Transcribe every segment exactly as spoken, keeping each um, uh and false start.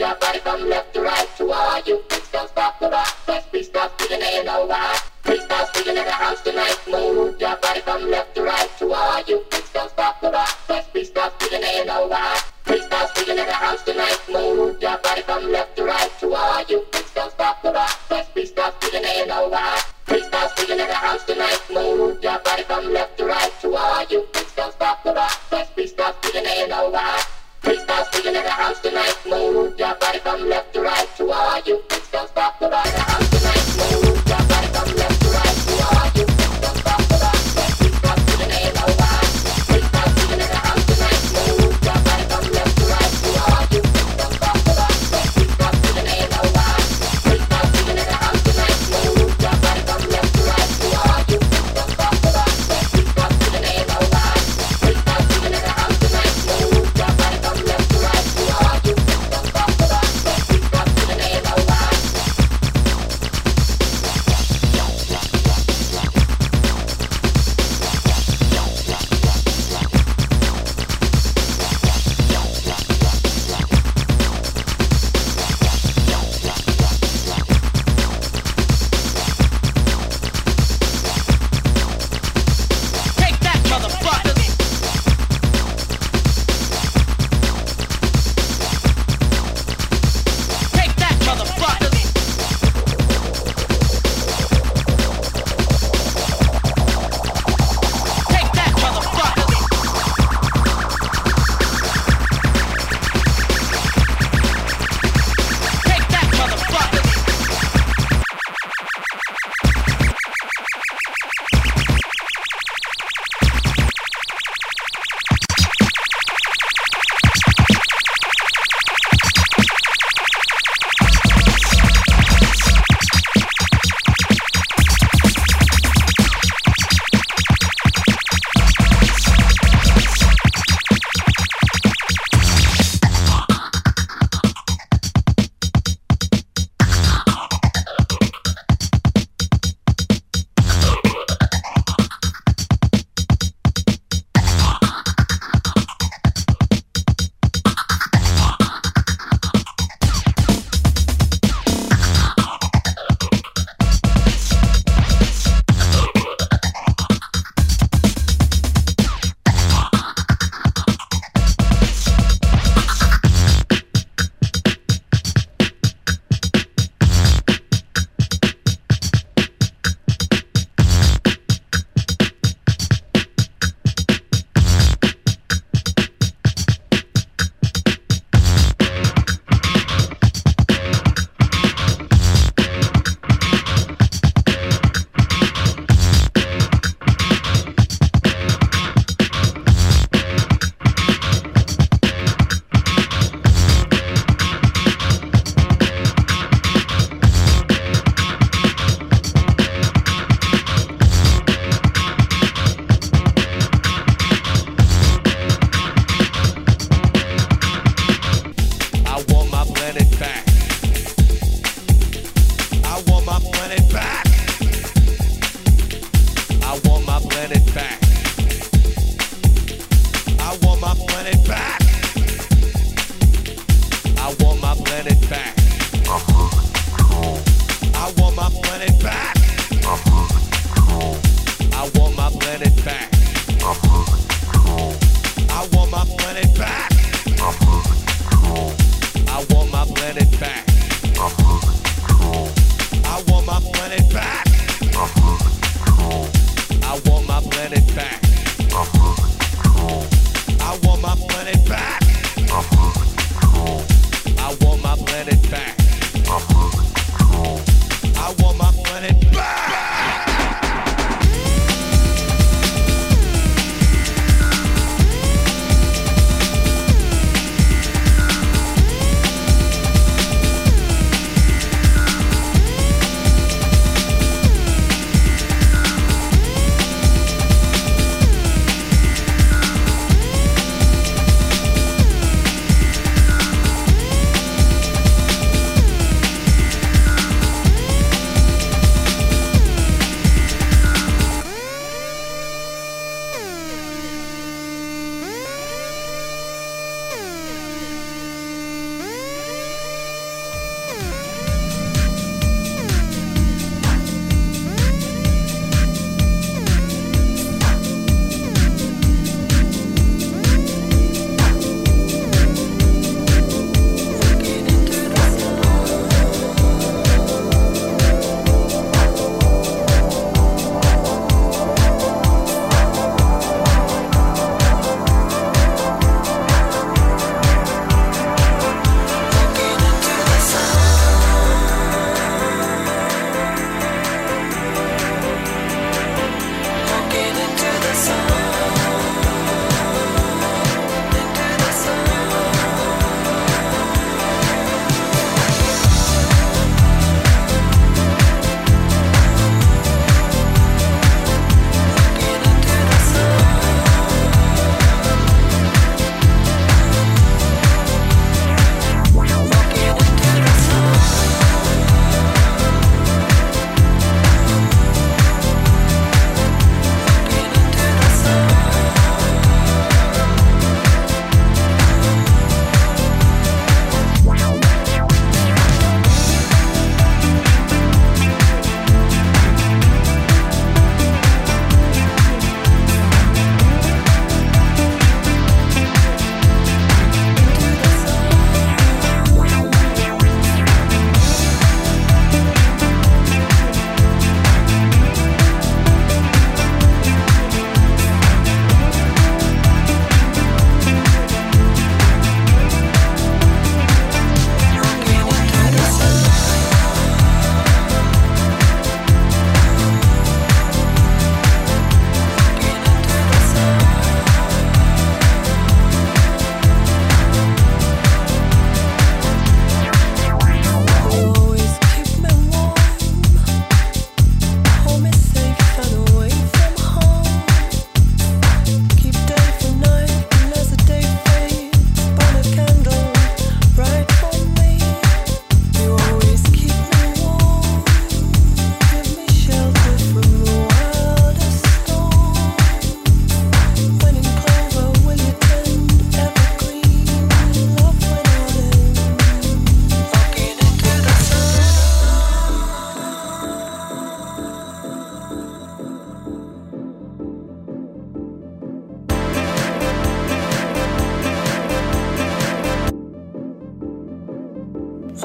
your body from left to right to all you freaks. Don't stop the rock, first we start speaking, ain't no why. Freaks start speaking in the house tonight. Move your body from left to right to all you freaks. Don't stop the rock, first we start speaking, ain't no why. Freaks start speaking in the house tonight. Move your body from left to right to all you freaks. Don't stop the rock, first we start speaking, ain't no why. Freaks start speaking in the house tonight. Move your body from left to right to all you freaks. Don't stop the rock, first we start speaking, ain't no why. Freaks start speaking in the house tonight. Move your body from left to right to all you freaks. Don't stop the rock, the house tonight. Move your body from left to right to all you freaks. Don't stop the rock, first we start speaking, ain't no why. Freaks start speaking in the house tonight. Move your body from left to right to all you freaks. Don't stop the rock, first we start speaking, ain't no why. Freaks start speaking in the house tonight. Move your body from left to right to all you freaks. Don't stop the rock, first we start speaking, ain't no why. Freaks start speaking in the house tonight. Move your body from left to right to all you freaks. Don't stop the rock, first we start speaking, ain't no why.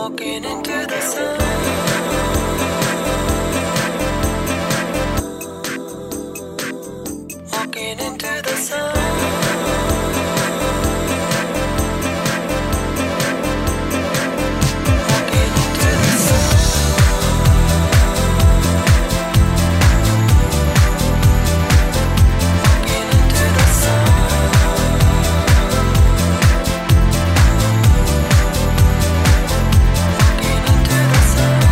Walking into the sun. Walking into the sun. Walking into the sun. Walking into the sun. Walking into the sun.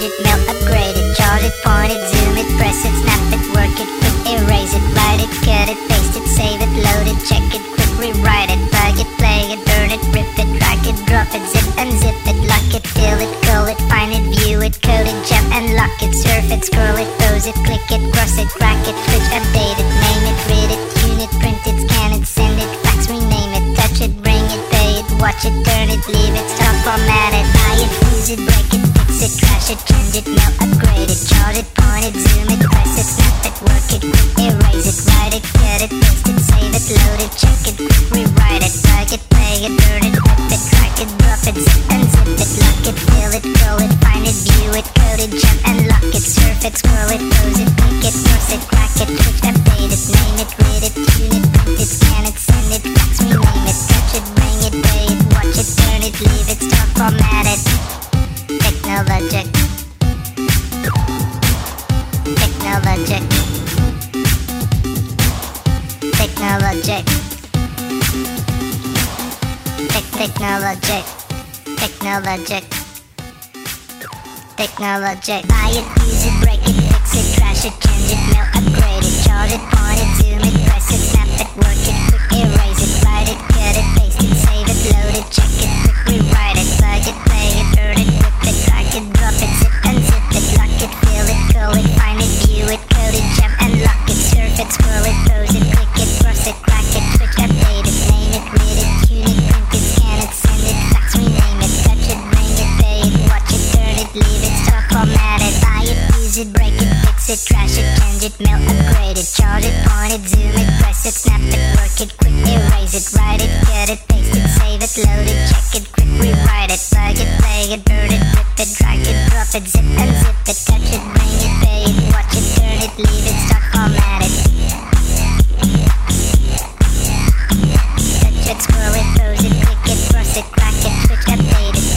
it, melt, upgrade it, charge it, point it, zoom it, press it, snap it, work it, quick erase it, write it, cut it, paste it, save it, load it, check it, quick rewrite it, plug it, play it, burn it, rip it, drag it, drop it, zip unzip it, lock it, fill it, call it, find it, view it, code it, jump and lock it, surf it, scroll it, pose it, click it, cross it, crack it, switch, update it, name it, read it, tune it, print it, scan it, send it, fax, rename it, touch it, bring it, pay it, watch it, turn it, leave it, stop, format it, buy it, use it, break it, fix it, trash it, change it, melt, upgrade it, charge it, point it, zoom it, press it, snap it, work it, quick erase it, write it, cut it, paste it, save it, load it, check it, quick rewrite it, plug it, play it, burn it, rip it, drag it, drop it, zip unzip it, lock it, fill it, call it, find it, view it, code it, jump and lock it, surf it, scroll it, pose it, click it, cross it, crack it, switch, update it, name it, read it, tune it, print it, scan it, send it, fax, rename it, touch it, bring it, pay it, watch it, turn it, leave it, stop, format it. Technologic. Technologic. Technologic. Tech technologic. Technologic. Technologic. Buy it, use it, break it, fix it, trash it, change it, melt, upgrade it, charge it, point it, zoom it, press it, snap it, work it, quick erase it, write it, cut it, paste it, save it, load it, check it, quick rewrite it, plug it, play it, burn it, rip it, drag it, drop it, zip unzip it, lock it, fill it, call it, find it, view it, code it, jump and lock it, surf it, scroll it, pose it, click it, cross it, crack it, switch, update it, name it, read it, tune it, print it, scan it, send it, fax, rename it, touch it, bring it, pay it, watch it, turn it, leave it, stop, format it, buy it, use it, break it, fix it, trash it, change it, melt, upgrade it, charge it, point it, zoom it, press it, snap it, work it, quick erase it, write it, cut it, paste it, save it, load it, check it, quick rewrite it, plug it, play it, burn it, rip it, drag it, drop it, zip unzip it, touch it, bring it, pay it, watch it, turn it, leave it, stop, format it. Touch it, scroll it, pose it, click it, cross it, crack it, switch, update it.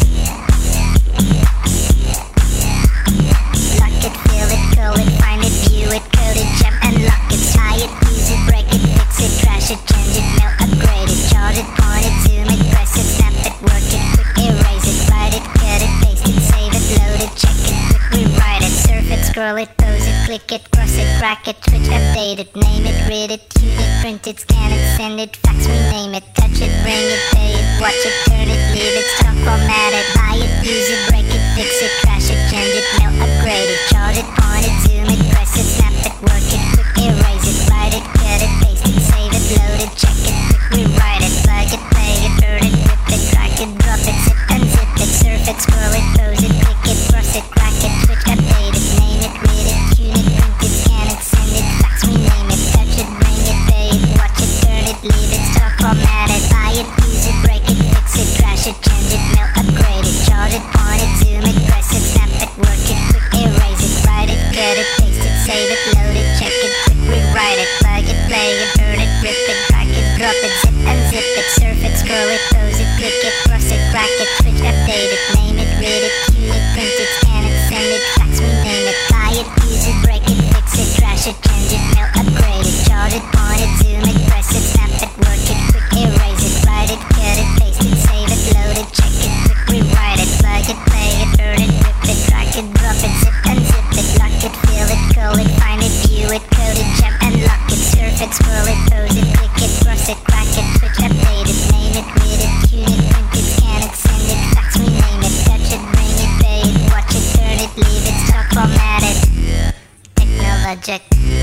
Lock it, fill it, call it, find it, view it, code it, jump and lock it, tie it, use it, break it, fix it, trash it, change it, melt, upgrade it, charge it, point it, zoom it, press it, snap it, work it, quick erase it, write it, cut it, paste it, save it, load it, check it, quick rewrite it, surf it, scroll it, pose it, click it, cross it, crack it, switch, update it, name it, read it, tune it, print it, scan it, send it, fax, rename it, touch it, bring it, pay it, watch it, turn it, leave it, stop, format it, buy it, use it, break it, fix it, trash it, change it, melt, upgrade it, charge it, point it, zoom it, press it, snap it, work it, quick erase it, write it, cut it, paste it, save it, load it, check it, quick rewrite it, plug it, play it, burn it, rip it, drag it, drop it, zip unzip it, surf it, scroll it, pose it, click it, cross it, crack it, switch, update it, name it, read it, tune it, print it, scan it, send it, fax, rename it, touch it, bring it, pay it, watch it, turn it, leave it, stop, format it, buy it, use it, break it, fix it, trash it, change it, melt, upgrade it, charge it, point it, zoom it, press it, snap it, work it, quick erase it, write it, cut it, paste it, save it, load it, check it, quick rewrite it, plug it, play it, burn it, rip it, drag it, drop it, zip unzip it, surf it, scroll it, pose it, click it, cross it, crack it, switch, update it, name it, read it, tune it, print it, scan it, send it, fax, rename it, buy it, use it, break it, fix it, trash it, change it, melt, upgrade it, charge it, point it, zoom it, press it, snap it, work it, quick erase it, write it, cut it, paste it, save it, load it, check it, quick rewrite it, plug it, play it, burn it, rip it, drag it, drop it, zip unzip it, lock it, fill it, call it, find it, view it, code it, jump and lock it, surf it, scroll it, pose it, click it, cross it, crack it, switch, update it, name it, read it, tune it, print it, scan it, send it, fax, rename it, touch it, bring it, pay it, watch it, turn it, leave it, stop, format it. Technologic.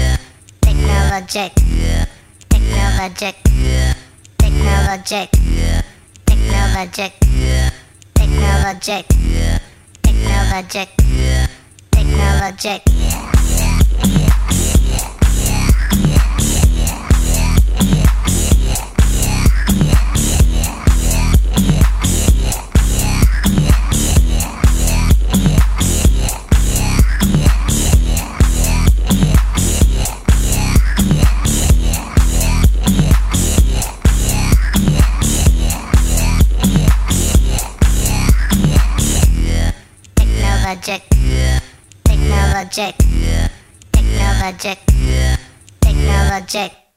Technologic. Technologic. Technologic. Technologic. Technologic. Technologic. Technologic. Technologic. Technologic. Technologic. Technologic.